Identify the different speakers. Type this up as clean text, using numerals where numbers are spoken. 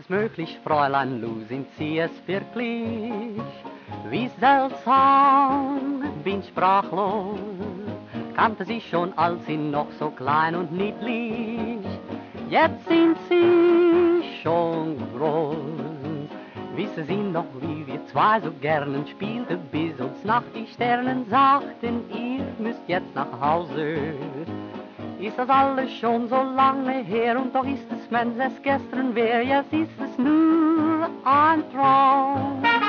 Speaker 1: möglich, Fräulein Lu, sind Sie es wirklich? Wie seltsam, bin sprachlos, kannte Sie schon, als Sie noch so klein und niedlich. Jetzt sind Sie schon groß. Wissen Sie noch, wie wir zwei so gern spielten, bis uns nach die Sternen sagten, ihr müsst jetzt nach Hause. Ist das alles schon so lange her und doch ist es, wenn es gestern wäre, jetzt ist es nur ein Traum.